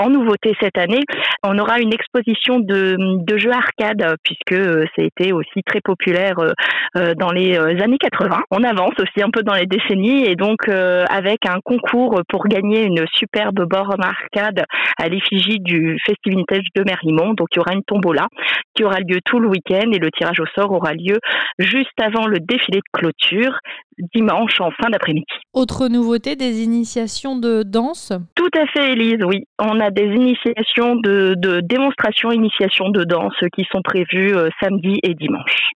En nouveauté cette année, on aura une exposition de jeux arcade puisque ça a été aussi très populaire dans les années 80. On avance aussi un peu dans les décennies et donc avec un concours pour gagner une superbe borne arcade à l'effigie du Festive Vintage de Mérimont. Donc il y aura une tombola qui aura lieu tout le week-end et le tirage au sort aura lieu juste avant le défilé de clôture, dimanche en fin d'après-midi. Autre nouveauté, des initiations de danse? Tout à fait, Élise, oui. On a des initiations de démonstrations, initiations de danse qui sont prévues samedi et dimanche.